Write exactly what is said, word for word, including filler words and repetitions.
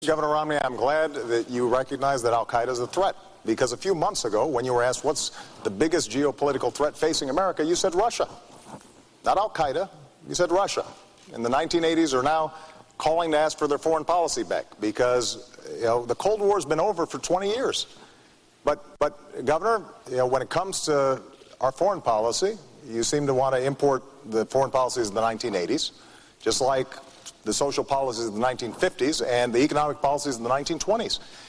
Governor Romney, I'm glad that you recognize that al-Qaeda is a threat, because a few months ago, when you were asked what's the biggest geopolitical threat facing America, you said Russia. Not al-Qaeda, you said Russia. In the nineteen eighties are now calling to ask for their foreign policy back, because you know, the Cold War has been over for twenty years. But, but Governor, you know, when it comes to our foreign policy, you seem to want to import the foreign policies of the nineteen eighties, just like the social policies of the nineteen fifties and the economic policies of the nineteen twenties.